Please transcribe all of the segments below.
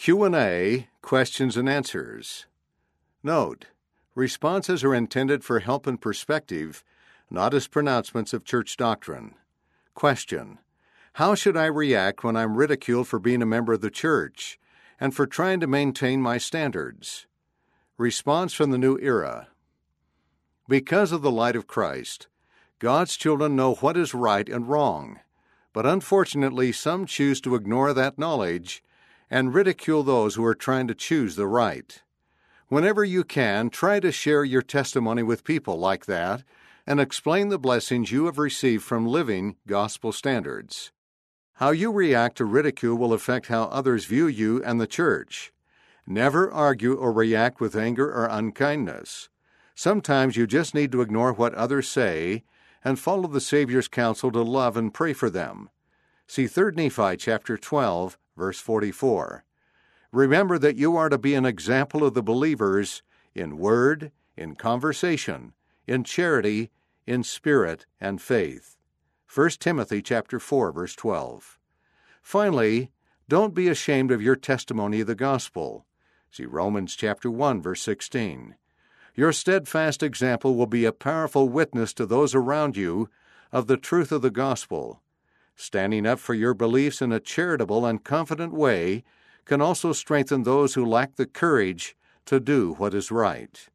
Q&A, questions and answers. Note: responses are intended for help and perspective, not as pronouncements of church doctrine. Question: how should I react when I'm ridiculed for being a member of the church and for trying to maintain my standards? Response from the New Era. Because of the light of Christ, God's children know what is right and wrong, but unfortunately some choose to ignore that knowledge and ridicule those who are trying to choose the right. Whenever you can, try to share your testimony with people like that and explain the blessings you have received from living gospel standards. How you react to ridicule will affect how others view you and the church. Never argue or react with anger or unkindness. Sometimes you just need to ignore what others say and follow the Savior's counsel to love and pray for them. See 3 Nephi chapter 12, verse 44. Remember that you are to be an example of the believers in word, in conversation, in charity, in spirit, and faith. 1 Timothy chapter 4, verse 12. Finally, don't be ashamed of your testimony of the gospel. See Romans chapter 1, verse 16. Your steadfast example will be a powerful witness to those around you of the truth of the gospel. Standing up for your beliefs in a charitable and confident way can also strengthen those who lack the courage to do what is right.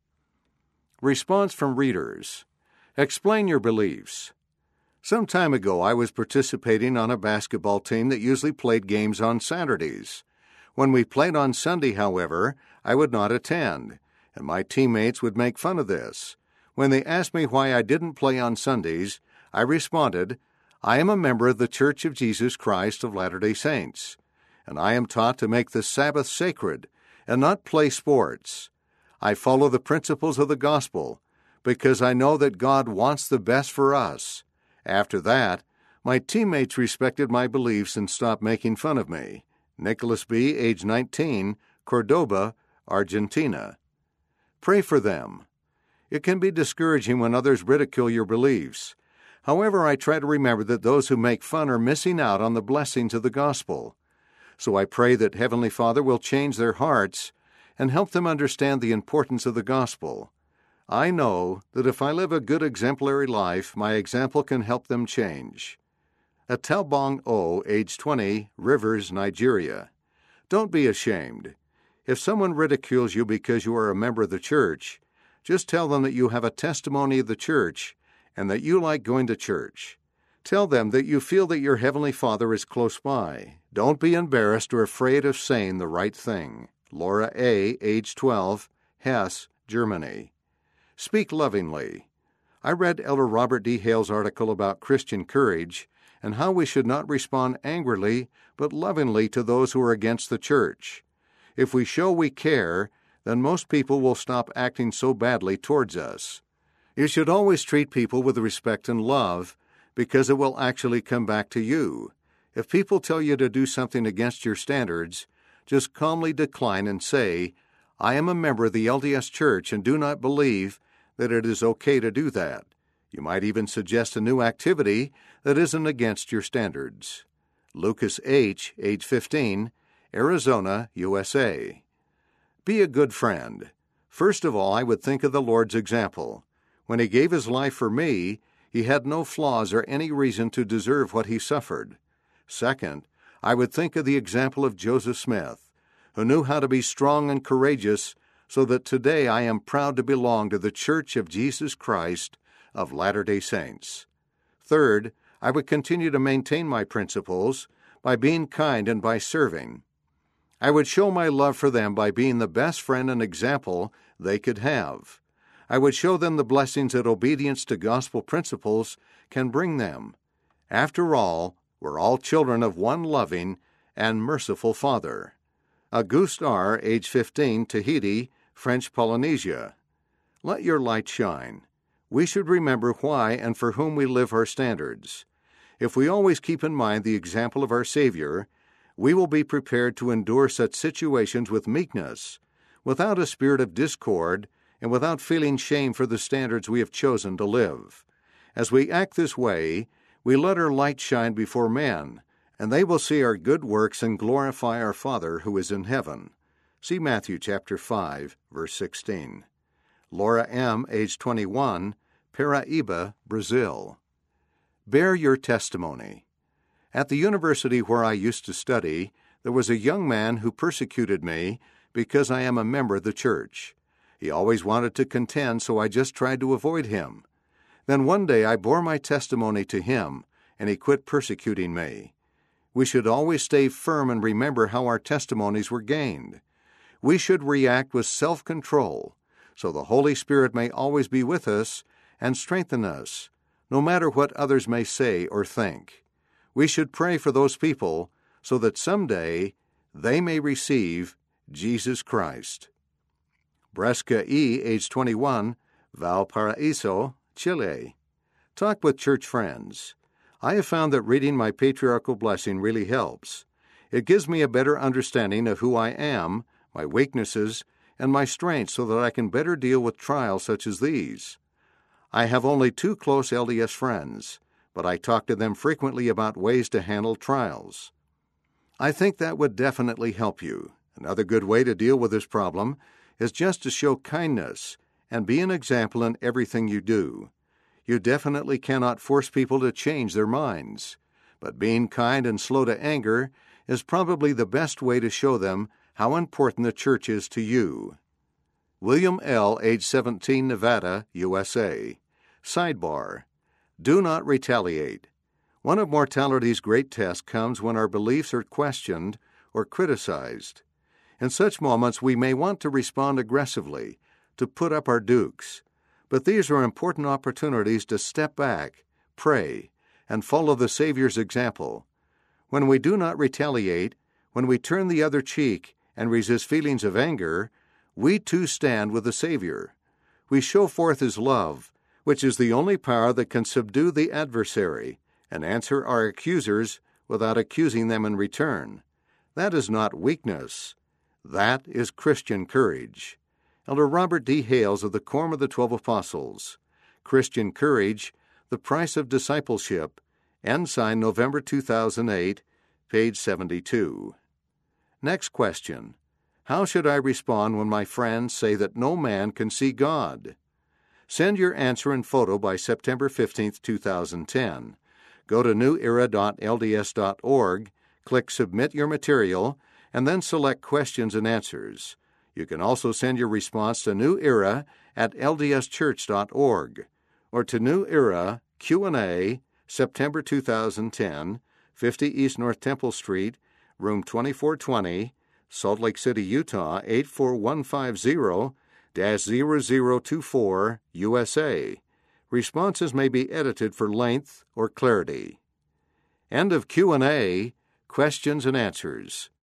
Response from readers. Explain your beliefs. Some time ago, I was participating on a basketball team that usually played games on Saturdays. When we played on Sunday, however, I would not attend, and my teammates would make fun of this. When they asked me why I didn't play on Sundays, I responded, I am a member of the Church of Jesus Christ of Latter-day Saints, and I am taught to make the Sabbath sacred and not play sports. I follow the principles of the gospel because I know that God wants the best for us. After that, my teammates respected my beliefs and stopped making fun of me. Nicholas B., age 19, Cordoba, Argentina. Pray for them. It can be discouraging when others ridicule your beliefs. However, I try to remember that those who make fun are missing out on the blessings of the gospel. So I pray that Heavenly Father will change their hearts and help them understand the importance of the gospel. I know that if I live a good exemplary life, my example can help them change. Atalbong O., age 20, Rivers, Nigeria. Don't be ashamed. If someone ridicules you because you are a member of the church, just tell them that you have a testimony of the church and that you like going to church. Tell them that you feel that your Heavenly Father is close by. Don't be embarrassed or afraid of saying the right thing. Laura A., age 12, Hesse, Germany. Speak lovingly. I read Elder Robert D. Hale's article about Christian courage and how we should not respond angrily but lovingly to those who are against the church. If we show we care, then most people will stop acting so badly towards us. You should always treat people with respect and love because it will actually come back to you. If people tell you to do something against your standards, just calmly decline and say, I am a member of the LDS Church and do not believe that it is okay to do that. You might even suggest a new activity that isn't against your standards. Lucas H., age 15, Arizona, USA. Be a good friend. First of all, I would think of the Lord's example. When He gave His life for me, He had no flaws or any reason to deserve what He suffered. Second, I would think of the example of Joseph Smith, who knew how to be strong and courageous, so that today I am proud to belong to the Church of Jesus Christ of Latter-day Saints. Third, I would continue to maintain my principles by being kind and by serving. I would show my love for them by being the best friend and example they could have. I would show them the blessings that obedience to gospel principles can bring them. After all, we're all children of one loving and merciful Father. Auguste R., age 15, Tahiti, French Polynesia. Let your light shine. We should remember why and for whom we live our standards. If we always keep in mind the example of our Savior, we will be prepared to endure such situations with meekness, without a spirit of discord, and without feeling shame for the standards we have chosen to live. As we act this way, we let our light shine before men, and they will see our good works and glorify our Father who is in heaven. See Matthew chapter 5, verse 16. Laura M., age 21, Paraíba, Brazil. Bear your testimony. At the university where I used to study, there was a young man who persecuted me because I am a member of the church. He always wanted to contend, so I just tried to avoid him. Then one day I bore my testimony to him, and he quit persecuting me. We should always stay firm and remember how our testimonies were gained. We should react with self-control, so the Holy Spirit may always be with us and strengthen us, no matter what others may say or think. We should pray for those people so that someday they may receive Jesus Christ. Bresca E., age 21, Valparaiso, Chile. Talk with church friends. I have found that reading my patriarchal blessing really helps. It gives me a better understanding of who I am, my weaknesses, and my strengths so that I can better deal with trials such as these. I have only 2 close LDS friends, but I talk to them frequently about ways to handle trials. I think that would definitely help you. Another good way to deal with this problem is just to show kindness and be an example in everything you do. You definitely cannot force people to change their minds, but being kind and slow to anger is probably the best way to show them how important the church is to you. William L., age 17, Nevada, USA. Sidebar: do not retaliate. One of mortality's great tests comes when our beliefs are questioned or criticized. In such moments, we may want to respond aggressively, to put up our dukes. But these are important opportunities to step back, pray, and follow the Savior's example. When we do not retaliate, when we turn the other cheek and resist feelings of anger, we too stand with the Savior. We show forth His love, which is the only power that can subdue the adversary and answer our accusers without accusing them in return. That is not weakness. That is Christian courage. Elder Robert D. Hales of the Quorum of the 12 Apostles. Christian Courage, The Price of Discipleship, Ensign, November 2008, page 72. Next question. How should I respond when my friends say that no man can see God? Send your answer and photo by September 15, 2010. Go to newera.lds.org, click Submit Your Material, and then select Questions and Answers. You can also send your response to New Era at ldschurch.org or to New Era, Q&A, September 2010, 50 East North Temple Street, room 2420, Salt Lake City, Utah, 84150-0024, USA. Responses may be edited for length or clarity. End of Q&A, Questions and Answers.